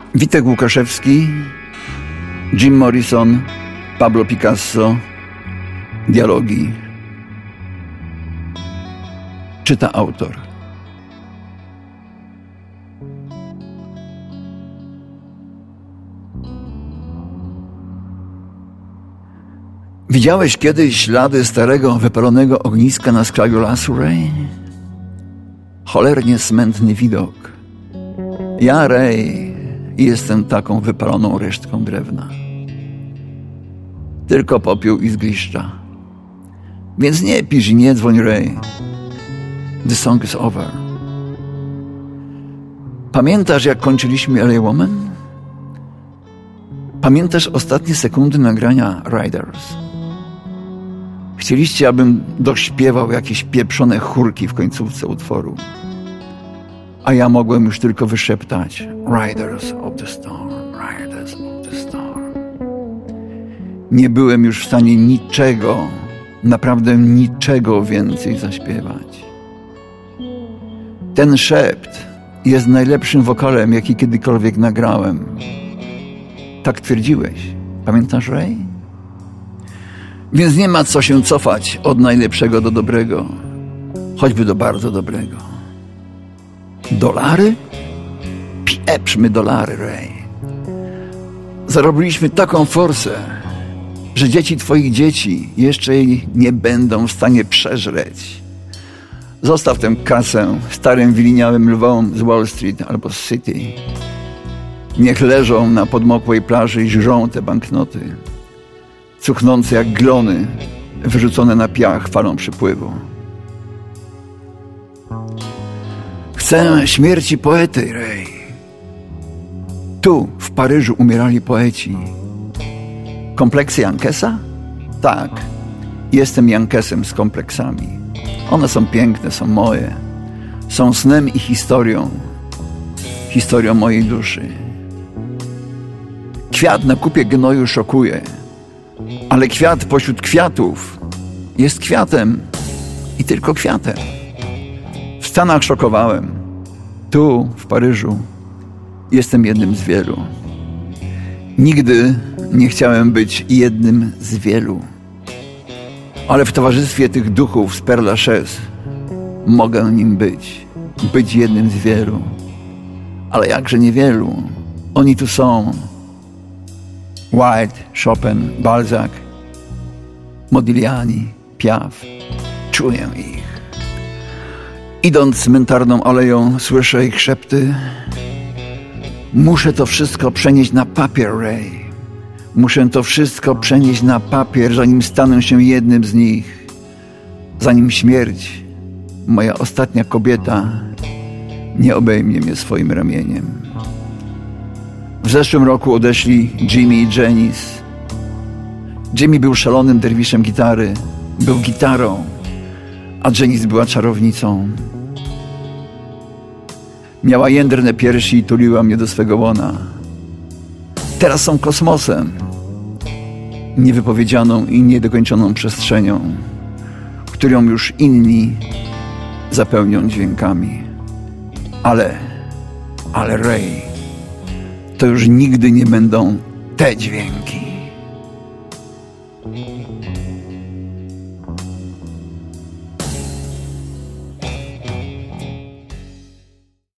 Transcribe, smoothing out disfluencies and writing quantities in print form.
Witek Łukaszewski, Jim Morrison, Pablo Picasso. Dialogi. Czyta autor. Widziałeś kiedyś ślady starego, wypalonego ogniska na skraju lasu, Ray? Cholernie smętny widok. Ja, Ray, jestem taką wypaloną resztką drewna. Tylko popiół i zgliszcza. Więc nie pisz i nie dzwoń, Ray. The song is over. Pamiętasz, jak kończyliśmy LA Woman? Pamiętasz ostatnie sekundy nagrania Riders? Chcieliście, abym dośpiewał jakieś pieprzone chórki w końcówce utworu. A ja mogłem już tylko wyszeptać Riders of the Storm, Riders of the Storm. Nie byłem już w stanie niczego, naprawdę niczego więcej zaśpiewać. Ten szept jest najlepszym wokalem, jaki kiedykolwiek nagrałem. Tak twierdziłeś. Pamiętasz, Ray? Więc nie ma co się cofać od najlepszego do dobrego, choćby do bardzo dobrego. Dolary? Pieprzmy dolary, Ray. Zarobiliśmy taką forsę, że dzieci twoich dzieci jeszcze jej nie będą w stanie przeżreć. Zostaw tę kasę starym, wyliniałym lwom z Wall Street albo z City. Niech leżą na podmokłej plaży i żrą te banknoty, cuchnące jak glony, wyrzucone na piach falą przypływu. Chcę śmierci poety, Ray. Tu, w Paryżu, umierali poeci. Kompleksy Jankesa? Tak, jestem Jankesem z kompleksami. One są piękne, są moje. Są snem i historią. Historią mojej duszy. Kwiat na kupie gnoju szokuje, ale kwiat pośród kwiatów jest kwiatem i tylko kwiatem. W Stanach szokowałem. Tu, w Paryżu, jestem jednym z wielu. Nigdy nie chciałem być jednym z wielu. Ale w towarzystwie tych duchów z Père Lachaise mogę nim być. Być jednym z wielu. Ale jakże niewielu. Oni tu są. White, Chopin, Balzac, Modigliani, Piaf. Czuję ich. Idąc cmentarną aleją, słyszę ich szepty. Muszę to wszystko przenieść na papier, Ray. Muszę to wszystko przenieść na papier, zanim stanę się jednym z nich. Zanim śmierć, moja ostatnia kobieta, nie obejmie mnie swoim ramieniem. W zeszłym roku odeszli Jimmy i Janice. Jimmy był szalonym derwiszem gitary. Był gitarą, a Janice była czarownicą. Miała jędrne piersi i tuliła mnie do swego łona. Teraz są kosmosem. Niewypowiedzianą i niedokończoną przestrzenią, którą już inni zapełnią dźwiękami. Ale Ray, to już nigdy nie będą te dźwięki.